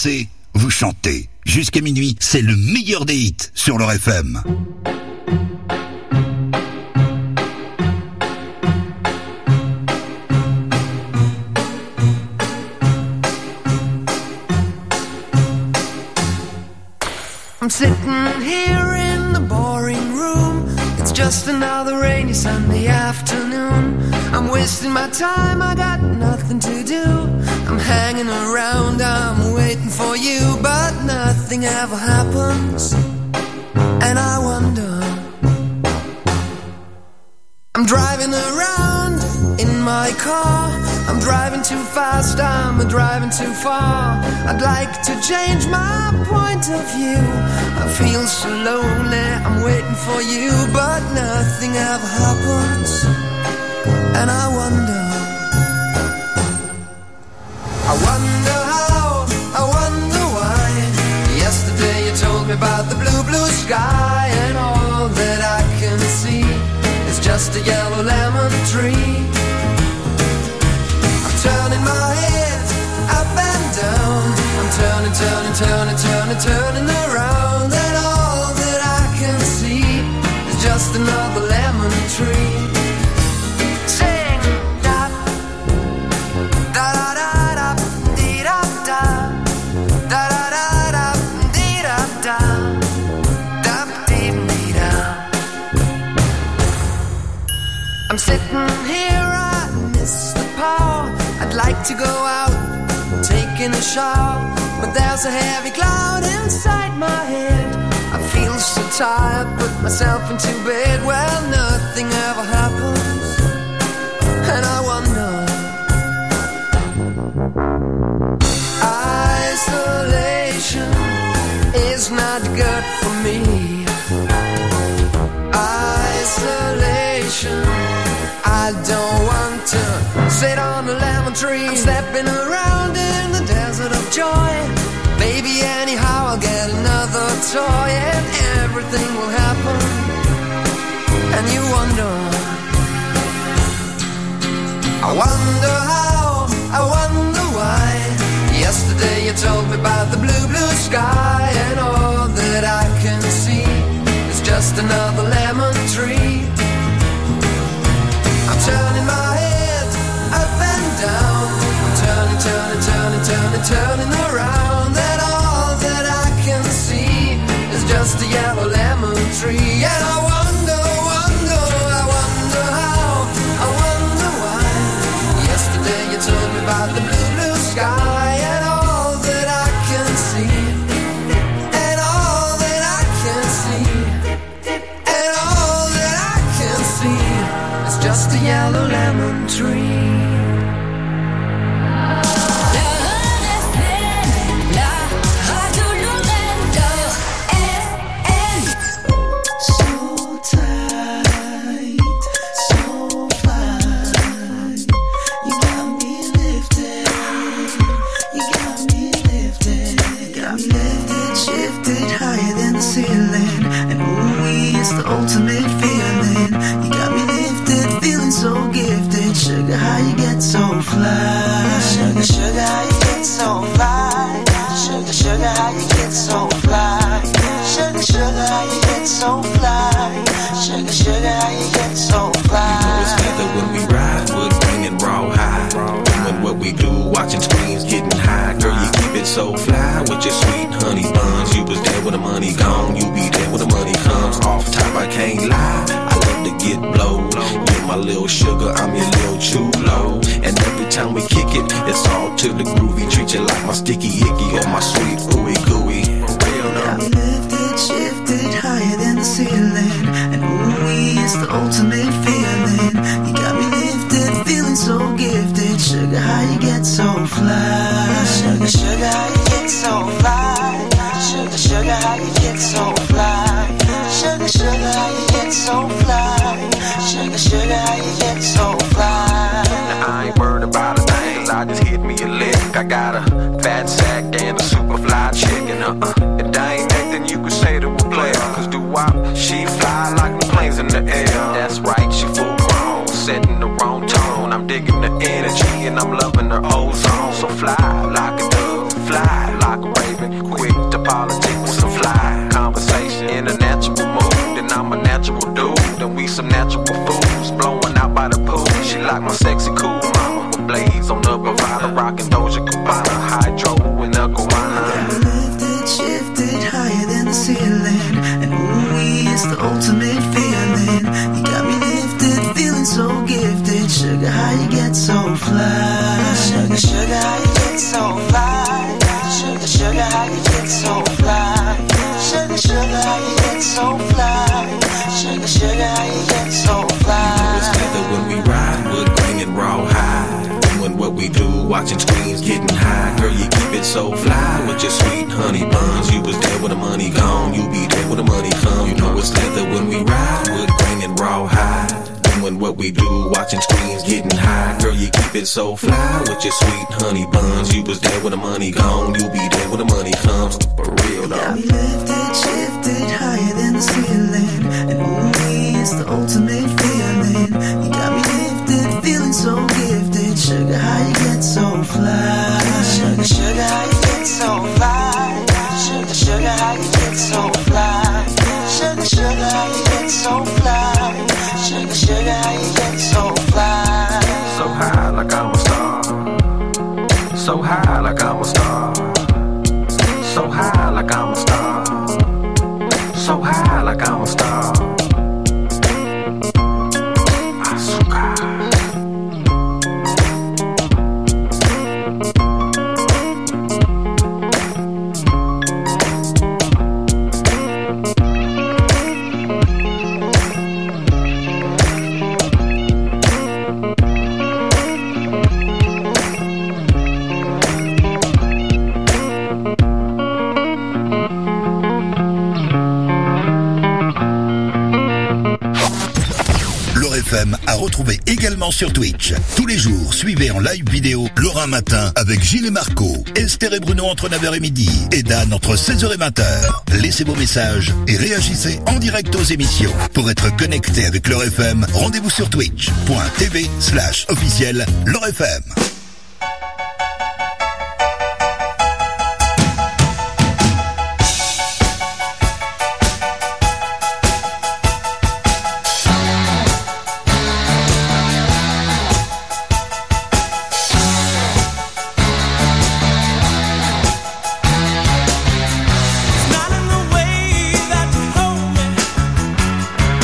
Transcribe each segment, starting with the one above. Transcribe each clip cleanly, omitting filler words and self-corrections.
dansez, vous chantez. Jusqu'à minuit, c'est le meilleur des hits sur leur FM. I'm sitting here in the boring room. It's just another rainy Sunday afternoon. I'm wasting my time, I got nothing to do. I'm hanging around, I'm waiting for you, but nothing ever happens. And I wonder, I'm driving around in my car. I'm driving too fast, I'm driving too far. I'd like to change my point of view. I feel so lonely, I'm waiting for you, but nothing ever happens. And I wonder how, I wonder why. Yesterday you told me about the blue, blue sky, and all that I can see is just a yellow lemon tree. Turning my head up and down. I'm turning, turning, turning, turning, turning around. And all that I can see is just another lemon tree. Sing da da da da da dee da da da da da da dee da da da dee dee da. I'm sitting here, I miss the power. I'd like to go out, taking a shower, but there's a heavy cloud inside my head. I feel so tired, put myself into bed. Well, nothing ever happens, and I wonder. Isolation is not good for me. Isolation, I don't want to sit on a lemon tree. I'm stepping around in the desert of joy. Maybe anyhow I'll get another toy, and everything will happen. And you wonder, I wonder how, I wonder why. Yesterday you told me about the blue, blue sky, and all that I can see is just another lemon tree. I'm turning my head up and down. I'm turning, turning, turning, turning, turning around. And all that I can see is just a yellow lemon tree. And I wonder, wonder, I wonder how, I wonder why. Yesterday you told me about the blue, blue sky, and all that I can see, and all that I can see, and all that I can see is just a yellow lemon tree. The ultimate feeling. You got me lifted, feeling so gifted. Sugar, how you get so fly? Sugar, sugar, how you get so fly? Sugar, sugar, how you get so fly? Sugar, sugar, how you get so fly? Sugar, sugar, how you get so fly? You know it's together when we ride, wood grain and raw high. Doing what we do, watching screens, getting high. Girl, you keep it so fly with your sweet honey buns. You was there when the money gone, you be there when the money comes. Off top, I can't lie, I love to get blowed. You're my little sugar, I'm your little chulo. And every time we kick it, it's all to the groovy. Treat you like my sticky icky or my sweet ooey gooey. Got me lifted, shifted higher than the ceiling. And ooh, it's the ultimate feeling. You got me lifted, feeling so gifted. Sugar, how you get so fly? Sugar, sugar, how you get so fly? Sugar, sugar, how you get so fly? Sugar, sugar, how you get so fly? Sugar, sugar, how you get so fly? Now I ain't worried about a thing, cause I just hit me a lick. I got a fat sack and a super fly chicken. If that ain't nothing you could say to a player, cause doo-wop, she fly like the planes in the air. That's right, she full grown, setting the wrong tone. I'm digging the energy and I'm loving her ozone. So fly like a dove, fly like a ultimate feeling. You got me lifted, feeling so gifted. Sugar, how you get so fly? Sugar, sugar, how you get so fly? Sugar, sugar, how you get so fly? Sugar, sugar, how you get so fly? Sugar, sugar, how you get so fly? You know it's better when we ride, wood grain and raw high. Doing what we do, watching screens, getting high. Girl, you keep it so fly with your sweet honey buns. You was there when the money gone, you be there when the money come. You know it's leather when we ride, wood grain and raw high. Doing what we do, watching screens, getting high. Girl, you keep it so fly with your sweet honey buns. You was there when the money gone, you be there when the money comes. For real, though. Got me lifted, shifted higher than the ceiling. And ooh, it's the ultimate feeling. You got me lifted, feeling so gifted. Sugar, how you get so fly? Sugar, sugar, how you get so fly? Sugar, sugar, how you get so fly? Sugar, sugar, how you get so fly? Sugar, sugar, how you get so fly? So high like I'm a star. So high like I'm a star. So high like I'm a star. So high like I'm a star. À retrouver également sur Twitch. Tous les jours, suivez en live vidéo Laurent Matin avec Gilles et Marco, Esther et Bruno entre 9h et midi et Dan entre 16h et 20h. Laissez vos messages et réagissez en direct aux émissions. Pour être connecté avec Laurent FM, rendez-vous sur twitch.tv/officiel Laurent FM.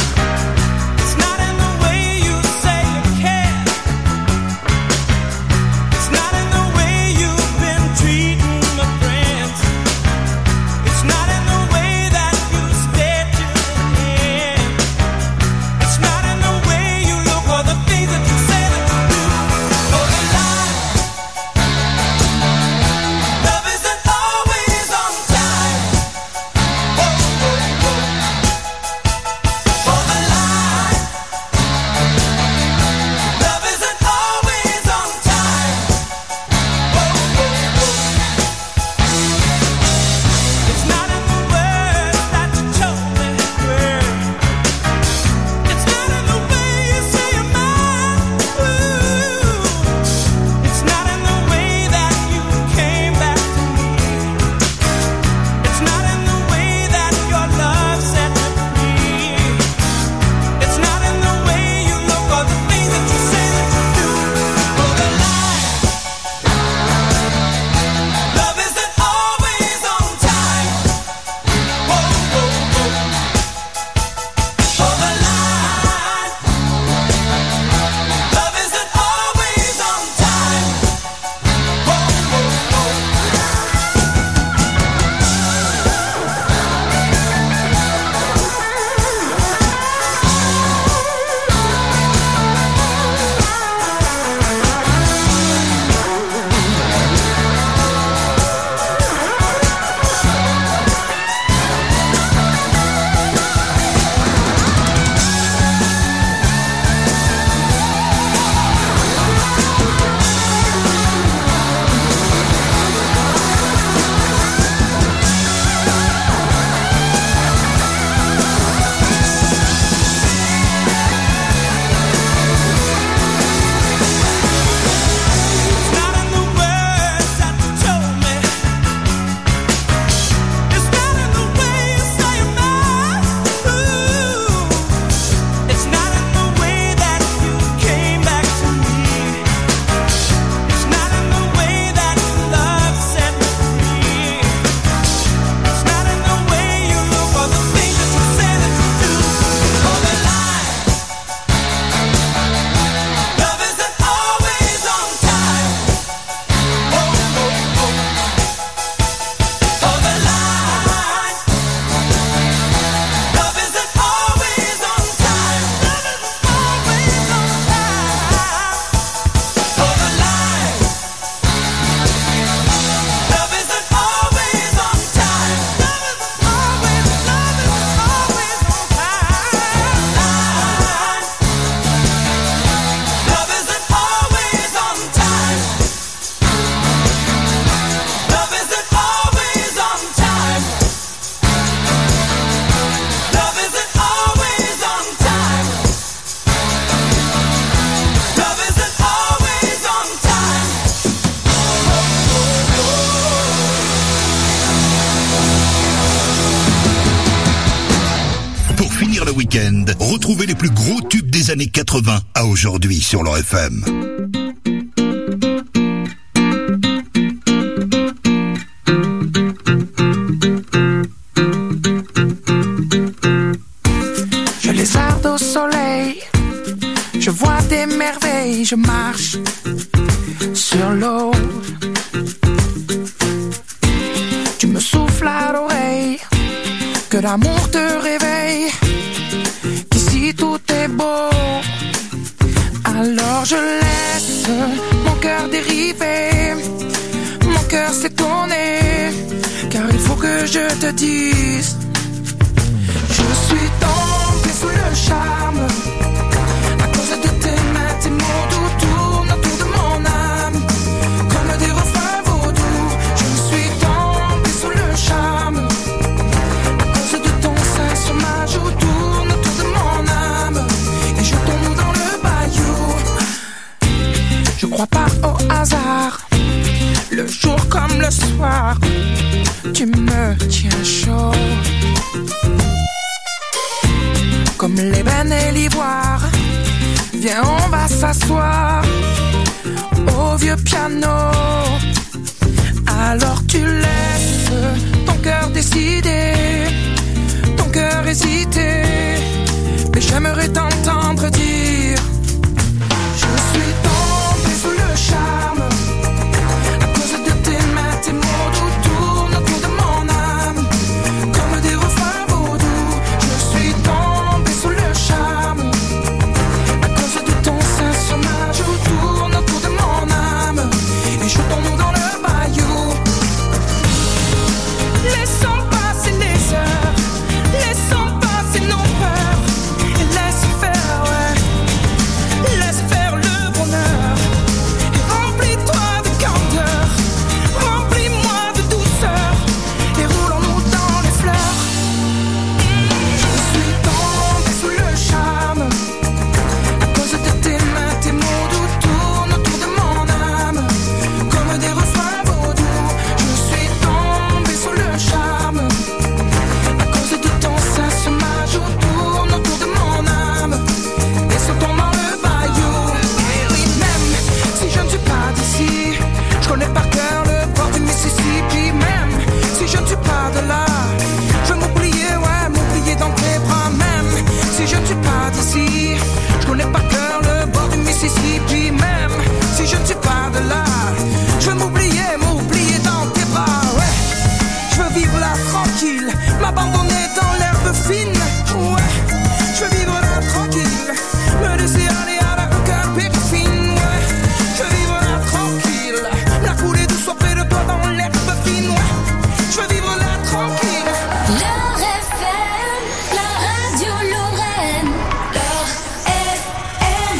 It's not in the way you say you care. le week-end. Retrouvez les plus gros tubes des années 80 à aujourd'hui sur leur FM. Je lézarde au soleil, je vois des merveilles, je marche sur l'eau. Tu me souffles à l'oreille, que l'amour te réveille, qu'ici tout est beau. Alors je laisse mon cœur dériver, mon cœur s'étonner, car il faut que je te dise, je suis tombé sous le charme, à cause de tes mains, tes mots doux tournent autour de mon âme, comme des refrains vaudous. Je suis tombé sous le charme, à cause de ton sein sur ma joue tourne autour de mon âme, et je tombe dans le bayou. Je crois pas au hasard, le jour comme le soir, tu me tiens chaud. Comme l'ébène et l'ivoire, viens on va s'asseoir au vieux piano. Alors tu laisses ton cœur décider, ton cœur hésiter, mais j'aimerais t'entendre dire, je suis tombé sous le charme, à cause de tes mains, tes mots doux tournent autour de mon âme, comme des refrains vaudous. Je suis tombé sous le charme, à cause de ton sein sur ma joue tourne autour de mon âme, et je tombe dans le bayou. Laissons passer les heures, laissons passer nos peurs, et laisse faire, ouais, laisse faire le bonheur, et remplis-toi de candeur, remplis-moi de douceur, et roulons-nous dans les fleurs. Je suis tombé sous le charme, à cause de tes mains, tes mots doux tournent autour de mon âme, comme des refrains vaudous. Je suis tombé sous le charme, à cause de ton sein sur ma joue tourne autour de mon âme, et sautons dans le bayou. Et oui, même si je ne suis pas d'ici, je connais par cœur le bord du Mississippi. Même si je ne suis pas de là, je vais m'oublier, ouais, m'oublier dans tes bras. Même si je ne suis pas d'ici, je connais par cœur le bord du Mississippi. Même si je ne suis pas de là, je vais m'oublier, m'oublier dans tes bras, ouais. Je veux vivre là tranquille, m'abandonner dans l'herbe fine, ouais. Je veux vivre là tranquille, me laisser aller à la cœur périfine, ouais. Je veux vivre là tranquille, la couler douce auprès de toi dans l'herbe fine, ouais. Je veux vivre là tranquille. Leur FM, la radio Lorraine. Leur FM.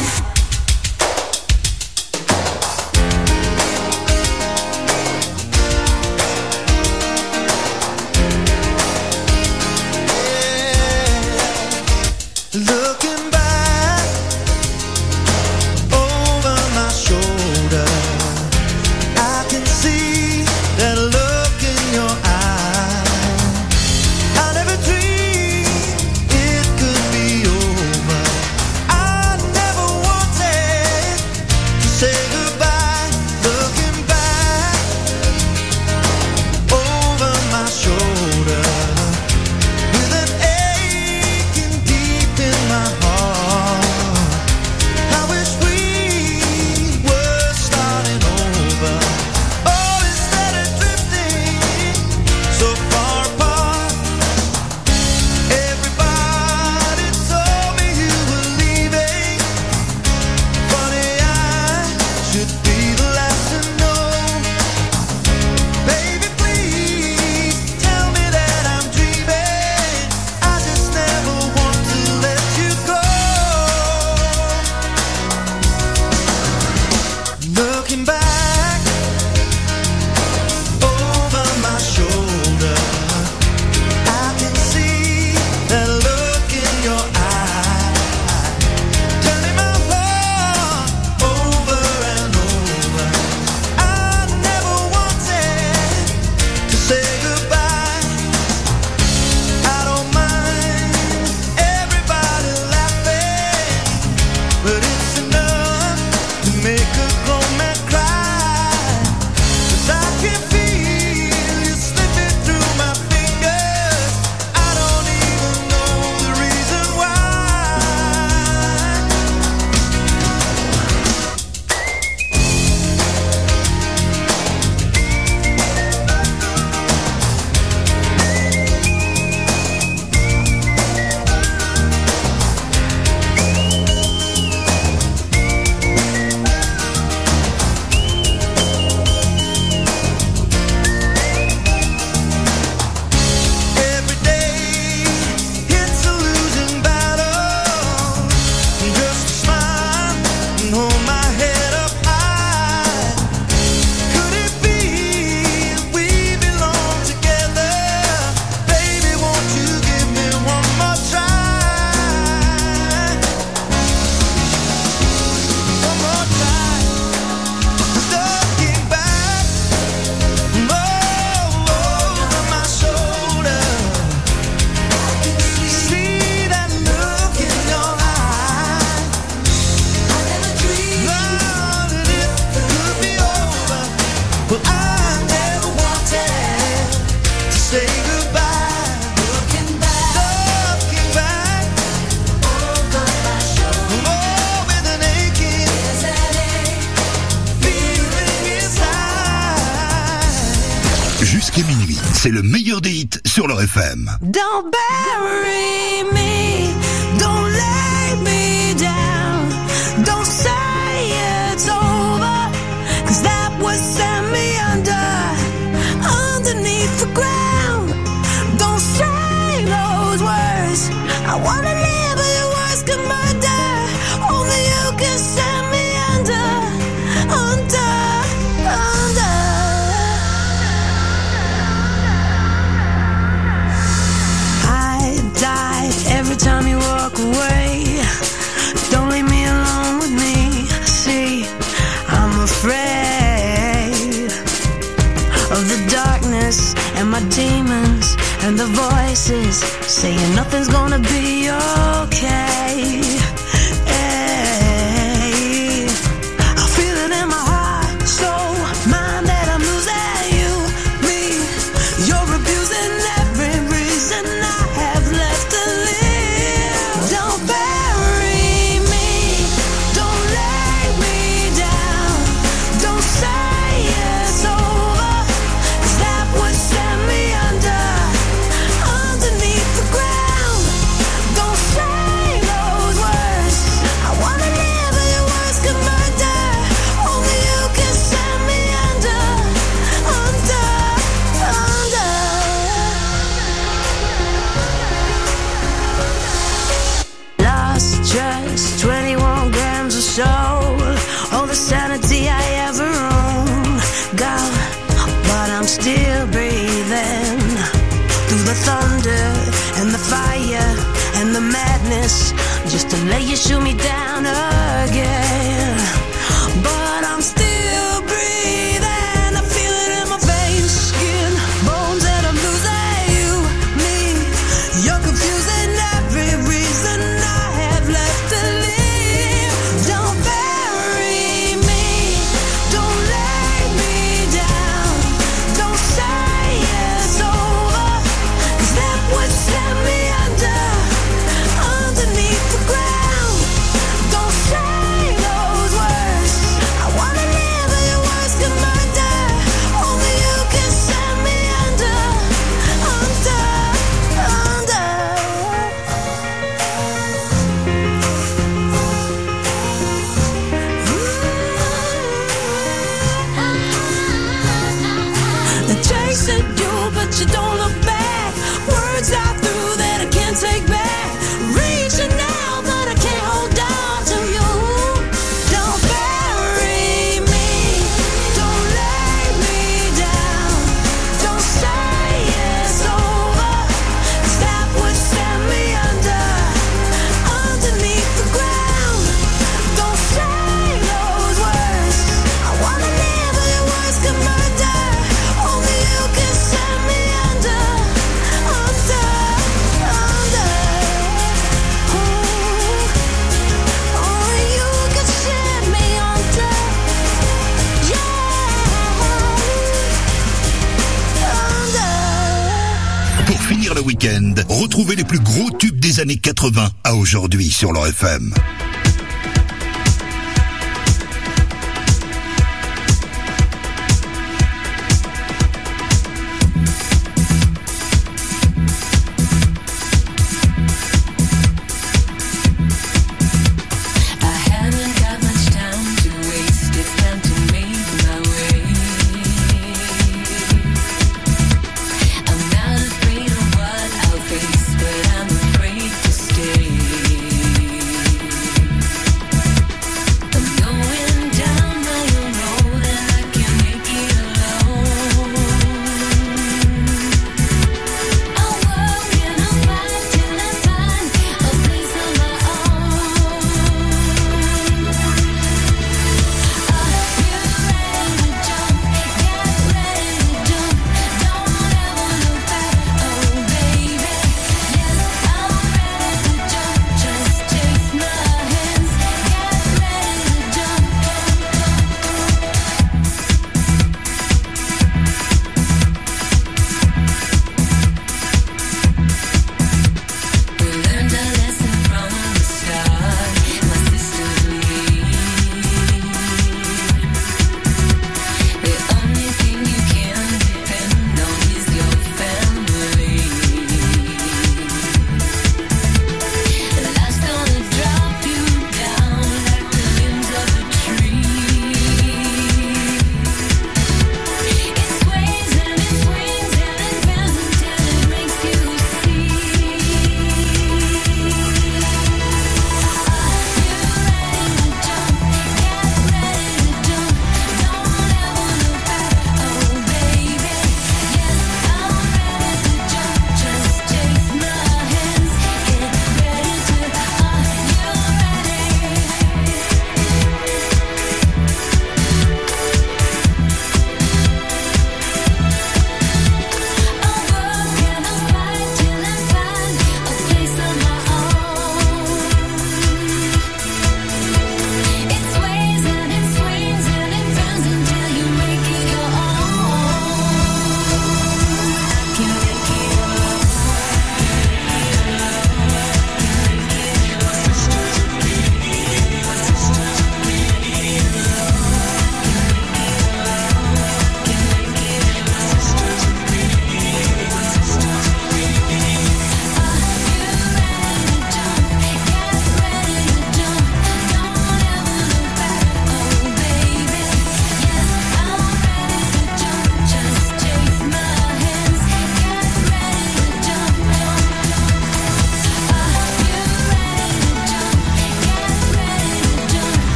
suite sur leur FM. Don't bury me, don't lay me down, don't say it's over, 'cause that would send me underneath the ground. Don't say those words, I wanna live but your words can murder, only you can send me under. Every time you walk away, don't leave me alone with me. See, I'm afraid of the darkness and my demons and the voices saying nothing's gonna be okay. Hey, I feel it in my heart, soul, mind that I'm losing you, me. You're abusing every reason I have left to live. Don't bury me, don't lay me down, don't say it's over, 'cause that would send me underneath the ground. Don't say those words, I wanna live but your words can murder, only you can send me under. Lost just 21 grams of soul, all the sanity I ever owned, gone, but I'm still breathing through the thunder and the fire and the madness, just to let you shoot me down again. But I'm still breathing, I feel it in my veins, skin, bones, and I'm losing you, me. You're confusing every reason I have left to live. Don't bury me, don't lay me down, don't say it's over, 'cause that would send me underneath the ground. Don't say those words, I wanna live but your words can murder, only you can send me They're chasing you but you don't look back, words I threw that I can't take back, reaching out but I can't hold on to you. Don't bury me, don't lay me down, don't say it's over, 'cause that would send me underneath the ground. Don't say those words, I wanna live but your words can murder, only you can send me under. Only you can send me under. Pour finir le week-end, retrouvez les plus gros tubes des années 80 à aujourd'hui sur leur FM. I haven't got much time to waste, it's time to make my way. I'm not afraid of what I'll face, but I'm afraid to stay.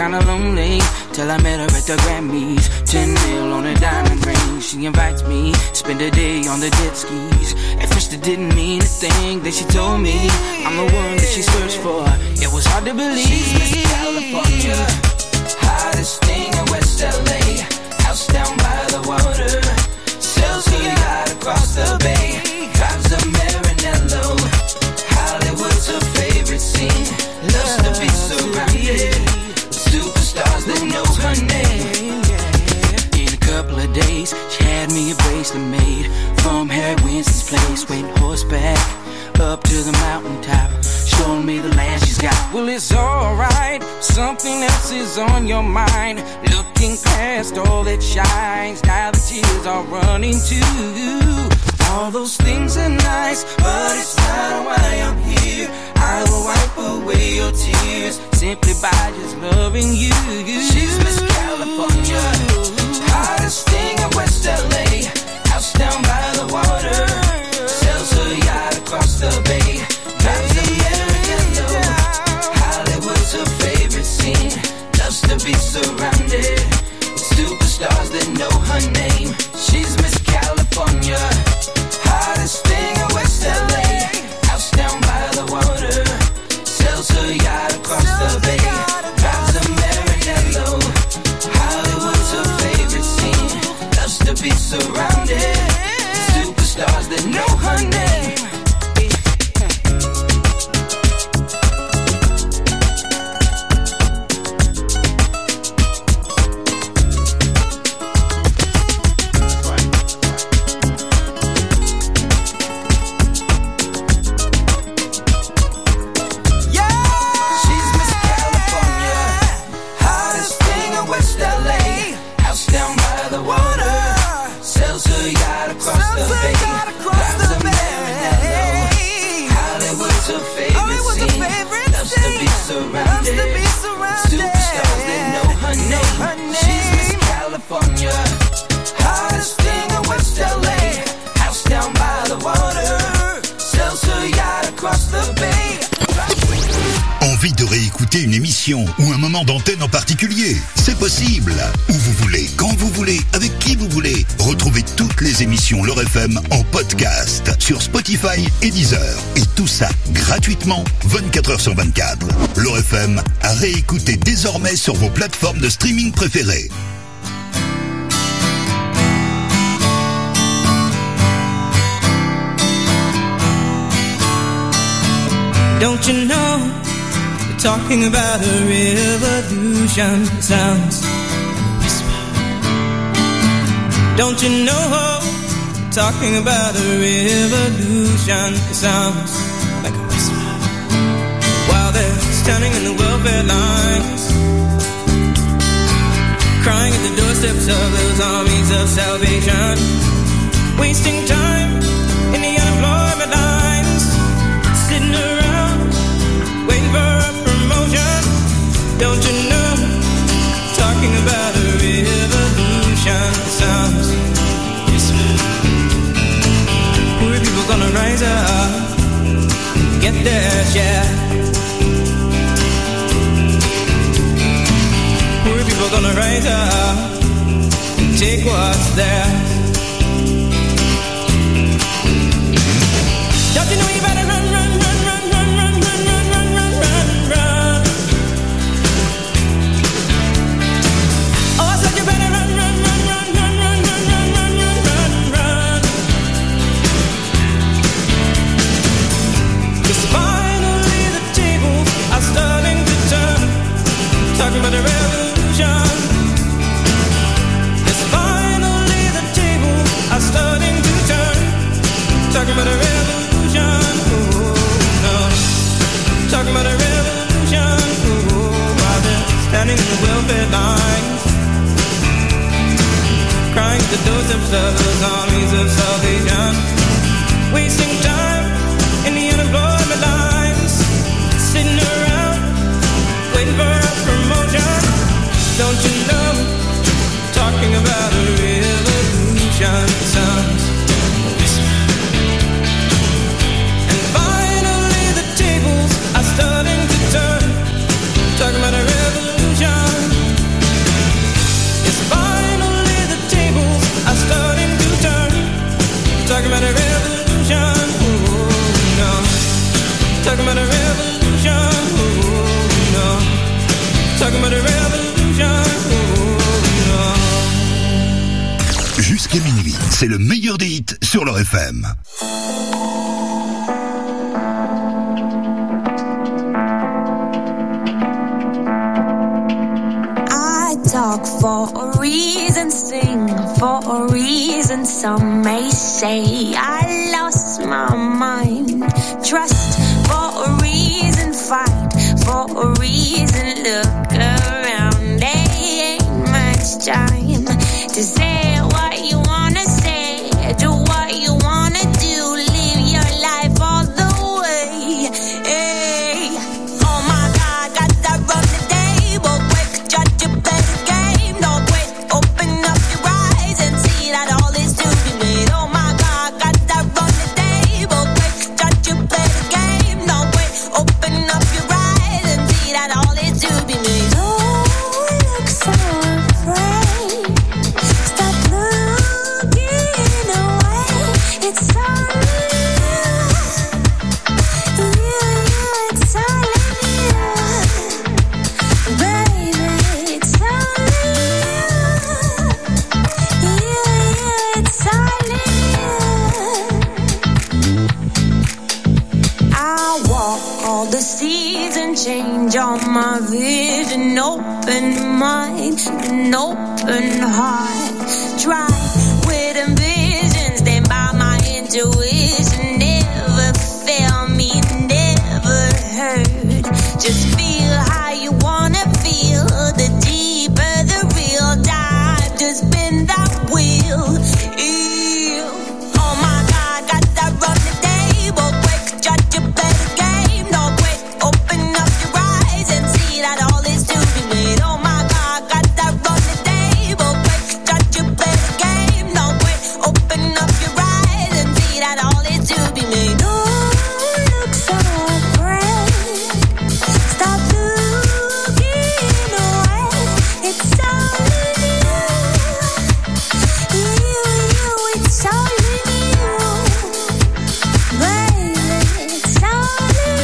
kinda lonely till I met her at the Grammys. 10 mil on a diamond ring. She invites me, spend a day on the jet skis. At first it didn't mean a thing. Then she told me I'm the one that she searched for. It was hard to believe. She's Miss California, hottest thing in West LA. House down by the water, sells her yacht across the bay. Drives a Maranello, Hollywood's her favorite scene. Loves to be surrounded with superstars that know her name. In a couple of days, she had me a bracelet made from Harry Winston's place. Went horseback up to the mountaintop, showing me the land she's got. Well, it's alright, something else is on your mind. Looking past all that shines, now the tears are running too. All those things are nice, but it's not why I'm here. I will wipe away your tears simply by just loving you. She's Miss California, hottest thing in West LA. House down by the water, sells her yacht across the bay. Drives a Maranello, Hollywood's her favorite scene. Loves to be surrounded with superstars that know her name. She's Miss California, hottest thing in West LA. House down by the water, sells her yacht across the bay. Drives a Maranello, Hollywood's her favorite scene. Loves to be surrounded with superstars that know her name. Envie de réécouter une émission ou un moment d'antenne en particulier? C'est possible. Où vous voulez, quand vous voulez, avec qui vous voulez. Retrouvez toutes les émissions L'Heure FM en podcast sur Spotify et Deezer. Et tout ça gratuitement 24h/24. L'Heure FM à réécouter désormais sur vos plateformes de streaming préférées. Don't you know, they're talking about a revolution. It sounds like a whisper. Don't you know, they're talking about a revolution. It sounds like a whisper. While they're standing in the welfare lines, crying at the doorsteps of those armies of salvation, wasting time in the unemployment lines, sitting around waiting for a promotion. Don't you know, talking about a revolution sounds whisper. Poor people gonna rise up and get their share. Poor people gonna rise up and take what's theirs. Don't you know you better run, run, run, run, run, run, run, run, run, run, run, run. Oh, I said you better run, run, run, run, run, run, run, run, run, run, run, run. 'Cause finally the tables are starting to turn, talking about a revolution. 'Cause finally the tables are starting to turn, talking about a revolution. Talking about a revolution, while they're standing in the welfare lines, crying at the doorsteps of those armies of salvation, wasting time in the unemployment lines, sitting around waiting for a promotion. Don't you know, talking about a revolution sounds starting to turn, talking about a revolution. jusqu'à minuit. C'est le meilleur des hits sur leur FM. I talk for a reason, sing for a reason. Some may say I lost my mind. Trust for a reason, fight for a reason. Look around, there ain't much time to say what you wanna say, do what you wanna do, live your life all the way. Hey. Oh my God, got that run the table quick, try to play the game, no quit, open up your eyes and see that all is to be made. Oh my God, got that run the table quick, try to play the game, no quit, open up your eyes and see that all is to be made. Don't look so afraid, stop looking away, it's all it's all baby, it's all it's all I walk all the seas and change all my vision, open mind, an open heart, try with ambition, stand by my intuition, never fail me, never hurt, just feel how you wanna feel, the deeper the real, time to spin that wheel. Ew. Oh my God, got that run the table quick, try to play the game, no quit, open up your eyes and see that all is to be made. Oh my God, got that run the table quick, try to play the game, no quit, open up your eyes and see that all is to be made. Don't look so afraid, stop looking away, it's all in you, it's all in you, baby, it's all in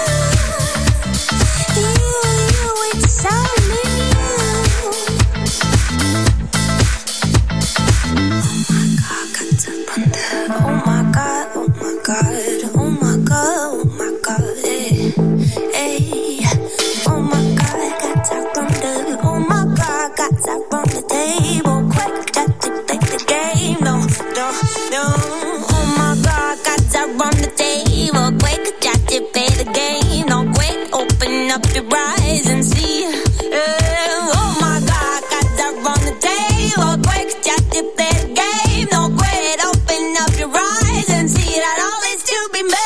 you, it's all in you. Oh my God, oh my God, oh my God, oh my God, hey, hey. Oh my God, got that run the, oh my God, got that run the table quick, got to play the game, no, no, no. Oh my God, got that run the table quick, got to play the game, no, quick, open up your eyes and see. Oh my God, got that run the table quick, got to play the game, no, quit, open up your eyes and see that all is to be made.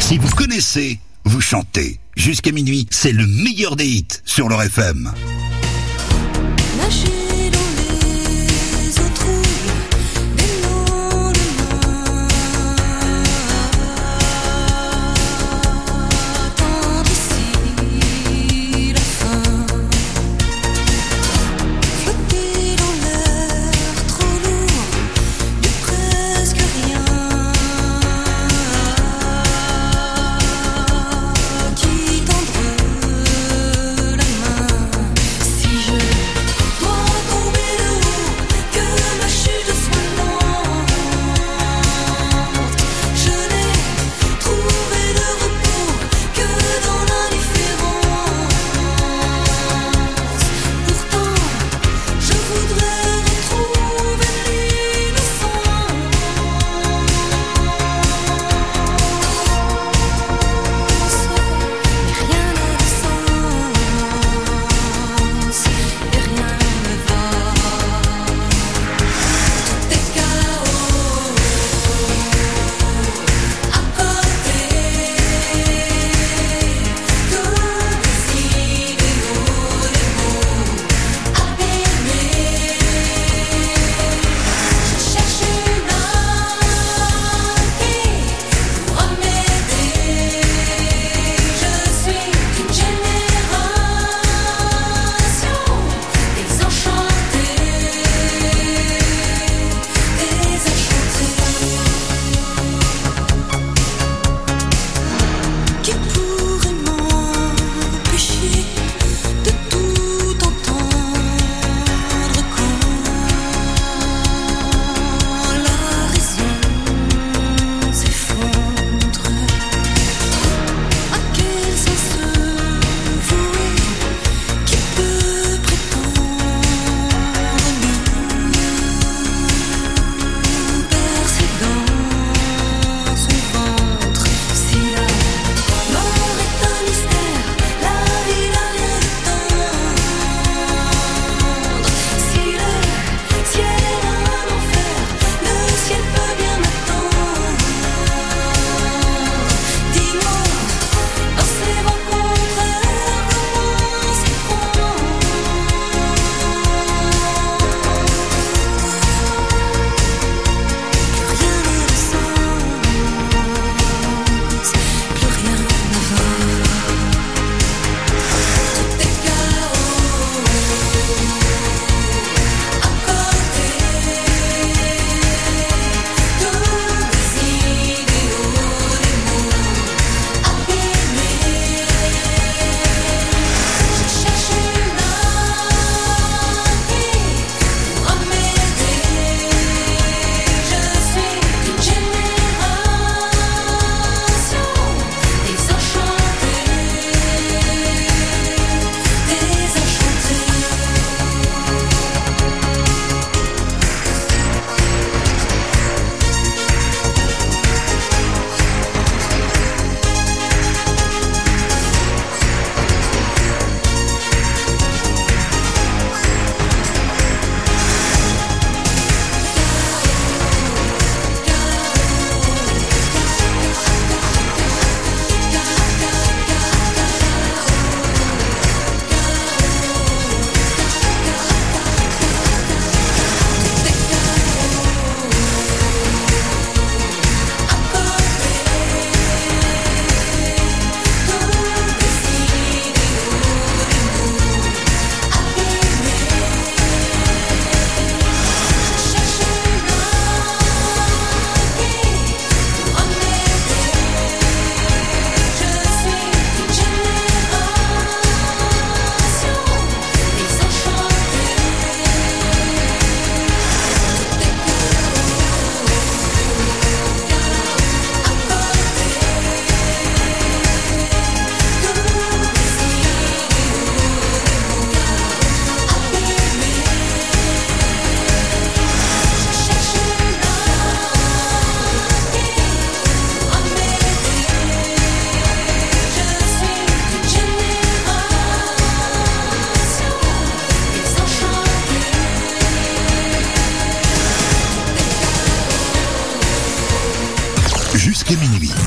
Si vous connaissez, vous chantez. Jusqu'à minuit, c'est le meilleur des hits sur leur FM. Nager dans les eaux troubles des lendemains, attendre ici la fin, flotter dans l'air trop lourd de presque rien, qui tendre la main si je dois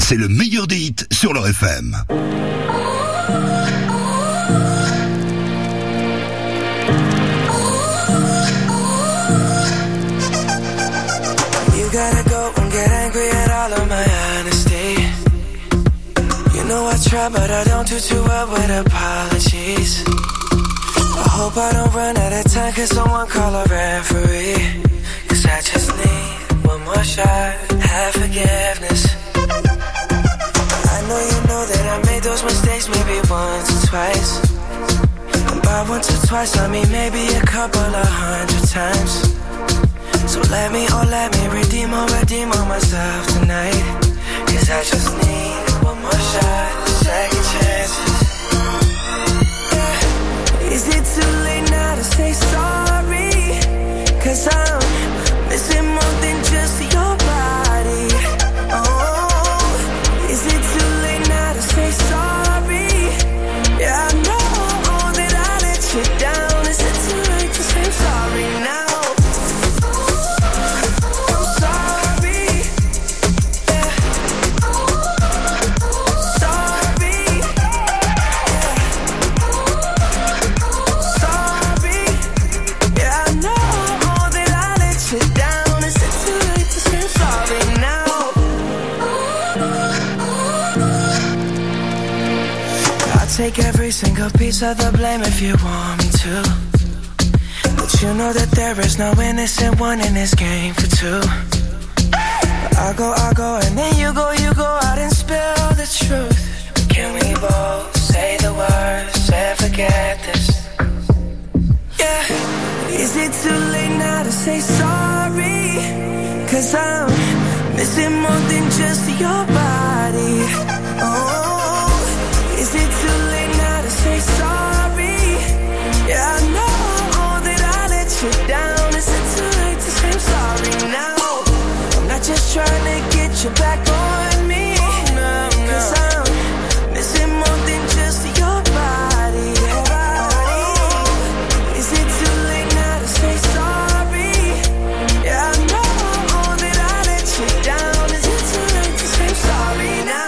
c'est le meilleur des hits sur leur FM. You gotta go and get angry at all of my honesty. You know I try, but I don't do too well with apologies. I hope I don't run out of time, cause someone call a referee. Cause I just need one more shot, have forgiveness. I know you know that I made those mistakes maybe once or twice. And by once or twice I mean maybe a couple of 100 times. So let me redeem on myself tonight. Cause I just need one more shot, second chances. Yeah. Is it too late now to say sorry? Cause I'm missing more than just your body. Oh, is it too late now to say sorry? Yeah, I know that I let you down. Is it too late to say sorry now? Take every single piece of the blame if you want me to. But you know that there is no innocent one in this game for two. But I go, and then you go out and spill the truth. Can we both say the words and forget this? Yeah. Is it too late now to say sorry? Cause I'm missing more than just your body. Oh, is it too late now to say sorry? Yeah, I know that I let you down. Is it too late to say I'm sorry now? I'm not just trying to get you back on me. Cause I'm missing more than just your body. Oh, is it too late now to say sorry? Yeah, I know that I let you down. Is it too late to say I'm sorry now?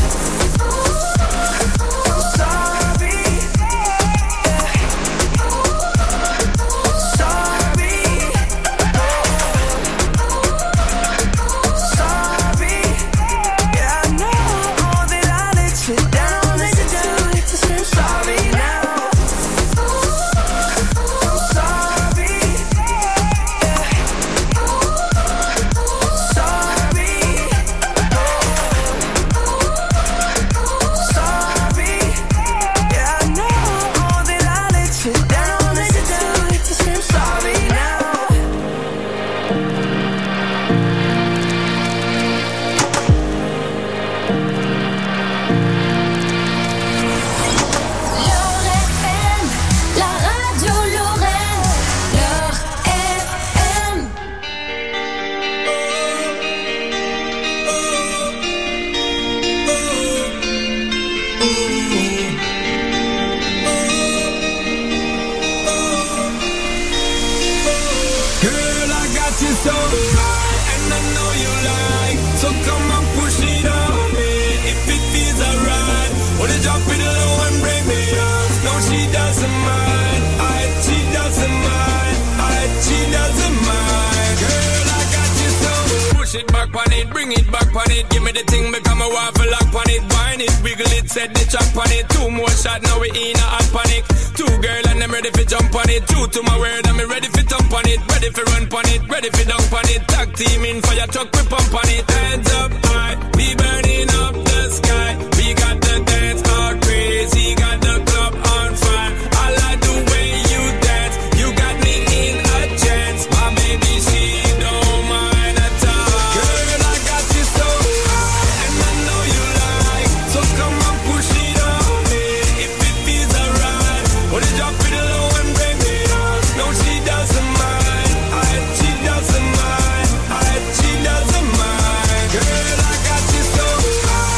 Set the chop on it, 2 more shots, now we in a hot panic. 2 girl and I'm ready for jump on it. True to my word, I'm ready for thump on it. Ready for run on it, ready for dunk on it. Tag team in fire truck, we pump on it. Hands up high, we burning up the sky. We got the dance all crazy, got the club on fire. I like the way you dance, you got me in a chance. My baby, she don't mind at all. Girl, I got you so high, and I know you like. So come on, push it on me, if it feels alright. Wanna drop it low and bring it up. No, she doesn't mind. She doesn't mind. She doesn't mind. Girl, I got you so high.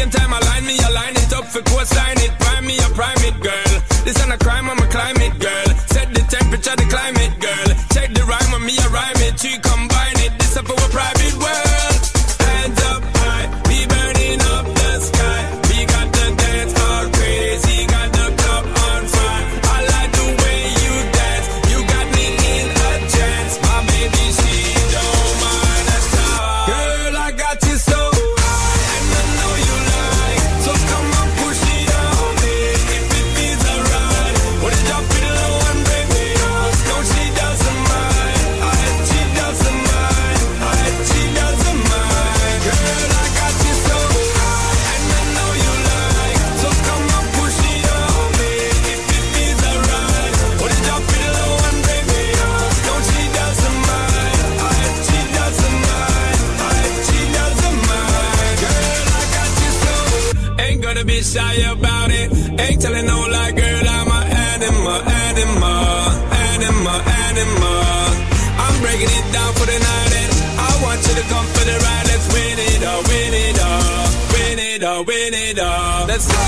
same time I line it up for coastline it. Prime me, I prime it, girl. This ain't a crime, I'm a climate, girl. Set the temperature, the climate, girl. Check the rhyme on me, I rhyme it. She combine it, this up for a private world. Hands up high, we burning up the sky. We got the dance all crazy, got the club on fire. I like the way you dance, you got me in a trance. My baby, she don't mind at all. Girl, I got you so high, and I know you like. So come on, push it on me, if it feels alright. Wanna drop it low and bring me up. No, she doesn't mind, she doesn't mind, she doesn't mind. Girl, I got you so high, and I know you like. So come on, push it on me, if it feels alright. Wanna drop it low and bring me up. No, she doesn't mind, she doesn't mind, she doesn't mind. Girl, I got you so. Ain't gonna be shy about it. Ain't telling no lie, girl, I'm a animal, animal, animal, animal. I'm breaking it down for the night and I want you to come for the ride. Let's win it all, win it all, win it all, win it all. Let's go.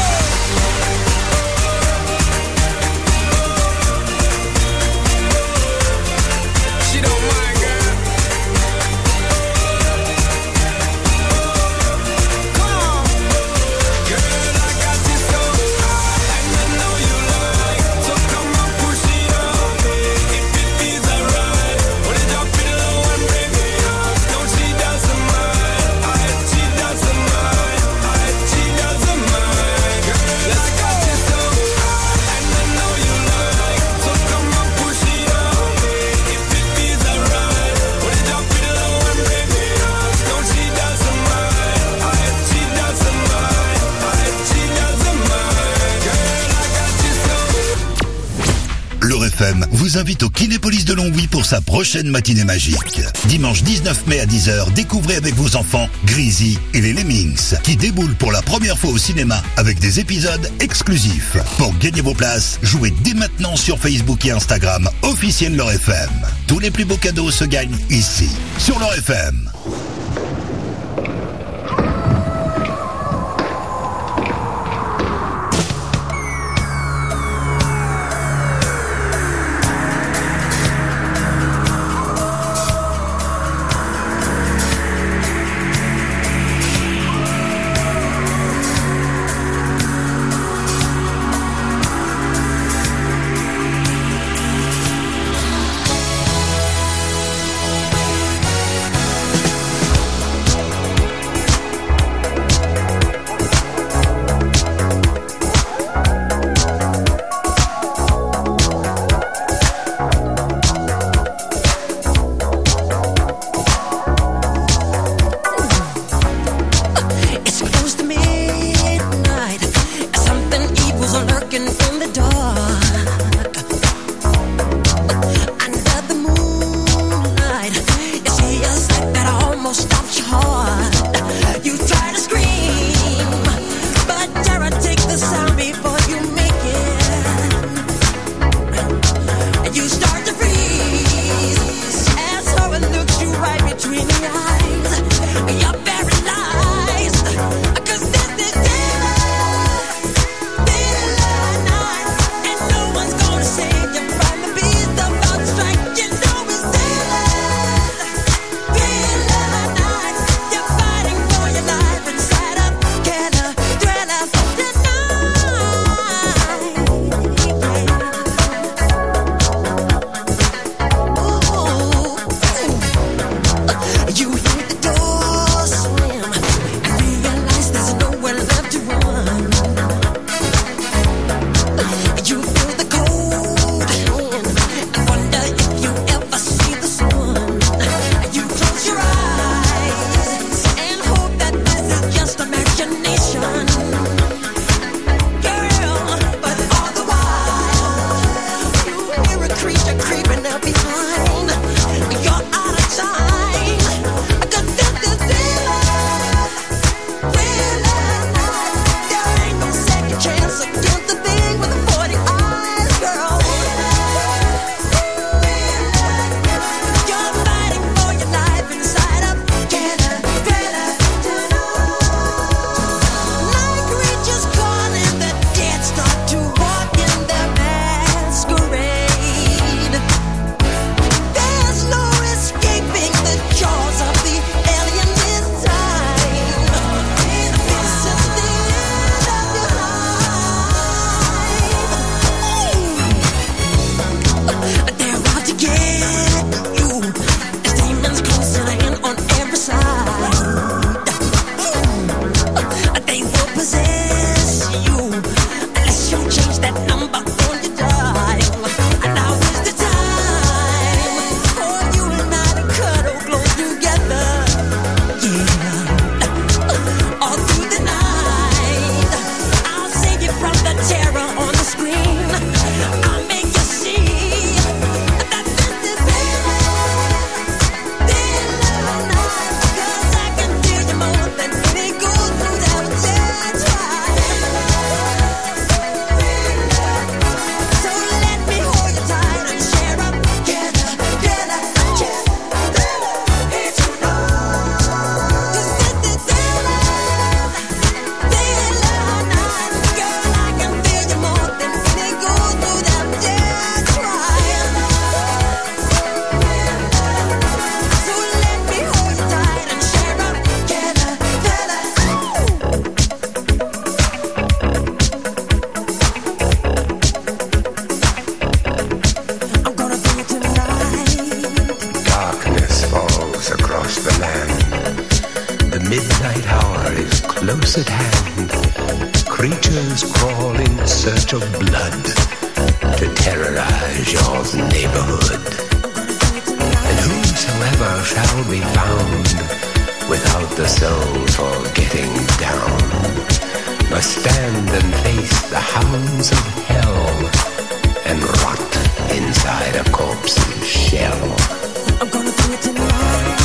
She don't mind, girl. Come on. Girl, I got you so high, and I know you like. So come on, push it on me, if it feels alright. Wanna drop it low and bring me up. No, she doesn't mind, she doesn't mind, she doesn't mind. Girl, I got you so high, and I know you like. So come on, push it on me, if it feels alright. Wanna drop it low and bring me up. No, she doesn't mind, she doesn't mind, she doesn't mind. Girl, I got you so. L'Heure FM vous invite au Kinépolis de Longwy pour sa prochaine matinée magique. Dimanche 19 mai à 10h, découvrez avec vos enfants Greasy et les Lemmings qui déboulent pour la première fois au cinéma avec des épisodes exclusifs. Pour gagner vos places, jouez dès maintenant sur Facebook et Instagram officiel L'Heure FM. Tous les plus beaux cadeaux se gagnent ici, sur L'Heure FM. midnight hour is close at hand. Creatures crawl in search of blood to terrorize your neighborhood. And whosoever shall be found without the soul for getting down must stand and face the hounds of hell and rot inside a corpse's shell. I'm gonna do it tonight.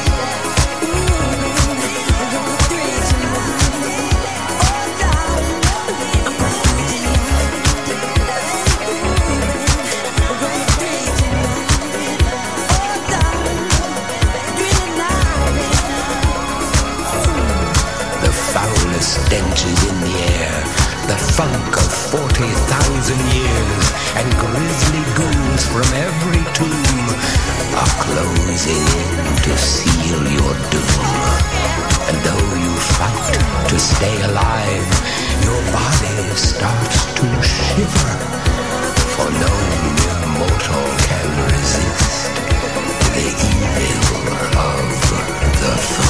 Stench is in the air, the funk of 40,000 years, and grisly ghouls from every tomb are closing in to seal your doom.